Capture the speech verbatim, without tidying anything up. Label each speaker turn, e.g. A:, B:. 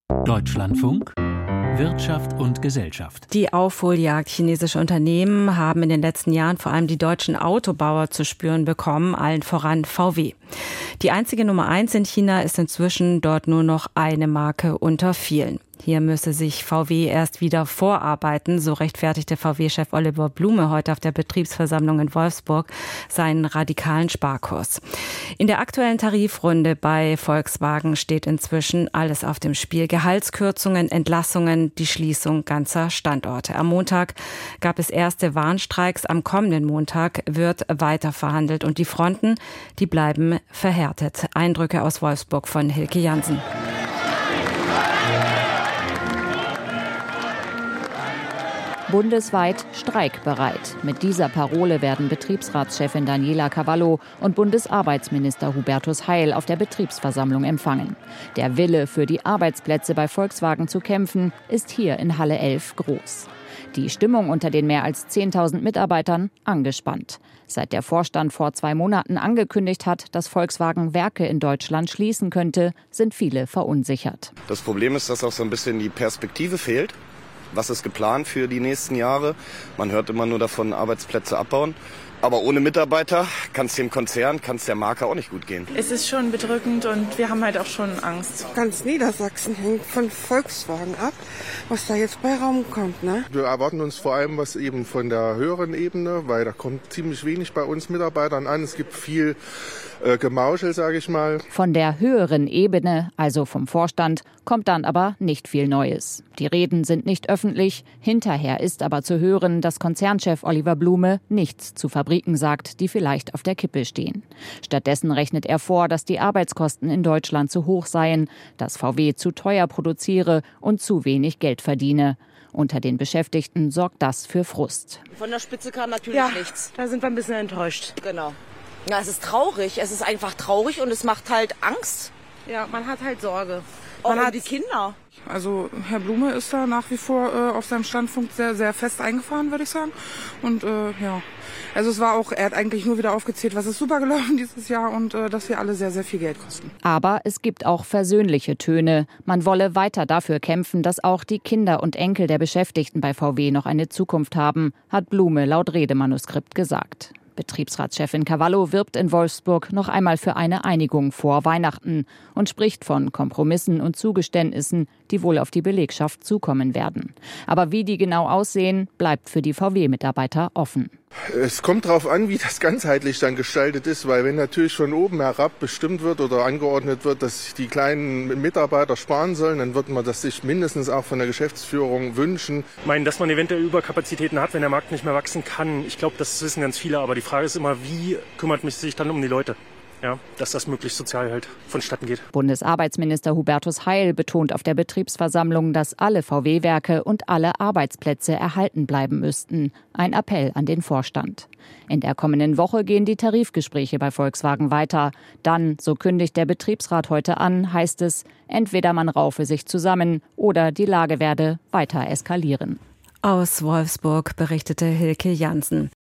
A: Deutschlandfunk Wirtschaft und Gesellschaft.
B: Die Aufholjagd chinesischer Unternehmen haben in den letzten Jahren vor allem die deutschen Autobauer zu spüren bekommen, allen voran V W. Die einzige Nummer eins in China ist inzwischen dort nur noch eine Marke unter vielen. Hier müsse sich V W erst wieder vorarbeiten, so rechtfertigte V W-Chef Oliver Blume heute auf der Betriebsversammlung in Wolfsburg seinen radikalen Sparkurs. In der aktuellen Tarifrunde bei Volkswagen steht inzwischen alles auf dem Spiel. Gehaltskürzungen, Entlassungen, die Schließung ganzer Standorte. Am Montag gab es erste Warnstreiks. Am kommenden Montag wird weiter verhandelt und die Fronten, die bleiben verhärtet. Eindrücke aus Wolfsburg von Hilke Jansen.
C: Bundesweit streikbereit. Mit dieser Parole werden Betriebsratschefin Daniela Cavallo und Bundesarbeitsminister Hubertus Heil auf der Betriebsversammlung empfangen. Der Wille, für die Arbeitsplätze bei Volkswagen zu kämpfen, ist hier in Halle elf groß. Die Stimmung unter den mehr als zehntausend Mitarbeitern angespannt. Seit der Vorstand vor zwei Monaten angekündigt hat, dass Volkswagen Werke in Deutschland schließen könnte, sind viele verunsichert.
D: Das Problem ist, dass auch so ein bisschen die Perspektive fehlt. Was ist geplant für die nächsten Jahre? Man hört immer nur davon, Arbeitsplätze abbauen. Aber ohne Mitarbeiter kann es dem Konzern, kann es der Marke auch nicht gut gehen.
E: Es ist schon bedrückend und wir haben halt auch schon Angst.
F: Ganz Niedersachsen hängt von Volkswagen ab, was da jetzt bei rumkommt, ne?
G: Wir erwarten uns vor allem was eben von der höheren Ebene, weil da kommt ziemlich wenig bei uns Mitarbeitern an. Es gibt viel äh, Gemauschel, sage ich mal.
C: Von der höheren Ebene, also vom Vorstand, kommt dann aber nicht viel Neues. Die Reden sind nicht öffentlich. Hinterher ist aber zu hören, dass Konzernchef Oliver Blume nichts zu Fabriken sagt, die vielleicht auf der Kippe stehen. Stattdessen rechnet er vor, dass die Arbeitskosten in Deutschland zu hoch seien, dass V W zu teuer produziere und zu wenig Geld verdiene. Unter den Beschäftigten sorgt das für Frust.
H: Von der Spitze kam natürlich
E: ja,
H: nichts.
E: Da sind wir ein bisschen enttäuscht.
H: Genau. Ja, es ist traurig. Es ist einfach traurig und es macht halt Angst.
E: Ja, man hat halt Sorge.
H: Auch
E: Man
H: um
E: hat
H: die Kinder.
I: Also Herr Blume ist da nach wie vor äh, auf seinem Standpunkt sehr, sehr fest eingefahren, würde ich sagen. Und äh, ja, also es war auch, er hat eigentlich nur wieder aufgezählt, was ist super gelaufen dieses Jahr und äh, dass wir alle sehr, sehr viel Geld kosten.
C: Aber es gibt auch versöhnliche Töne. Man wolle weiter dafür kämpfen, dass auch die Kinder und Enkel der Beschäftigten bei V W noch eine Zukunft haben, hat Blume laut Redemanuskript gesagt. Betriebsratschefin Cavallo wirbt in Wolfsburg noch einmal für eine Einigung vor Weihnachten und spricht von Kompromissen und Zugeständnissen, die wohl auf die Belegschaft zukommen werden. Aber wie die genau aussehen, bleibt für die V W-Mitarbeiter offen.
G: Es kommt darauf an, wie das ganzheitlich dann gestaltet ist, weil wenn natürlich von oben herab bestimmt wird oder angeordnet wird, dass die kleinen Mitarbeiter sparen sollen, dann wird man das sich mindestens auch von der Geschäftsführung wünschen.
J: Ich meine, dass man eventuell Überkapazitäten hat, wenn der Markt nicht mehr wachsen kann. Ich glaube, das wissen ganz viele, aber die Frage ist immer, wie kümmert man sich dann um die Leute? Ja, dass das möglichst sozial halt vonstatten geht.
C: Bundesarbeitsminister Hubertus Heil betont auf der Betriebsversammlung, dass alle V W-Werke und alle Arbeitsplätze erhalten bleiben müssten. Ein Appell an den Vorstand. In der kommenden Woche gehen die Tarifgespräche bei Volkswagen weiter. Dann, so kündigt der Betriebsrat heute an, heißt es, entweder man raufe sich zusammen oder die Lage werde weiter eskalieren.
B: Aus Wolfsburg berichtete Hilke Jansen.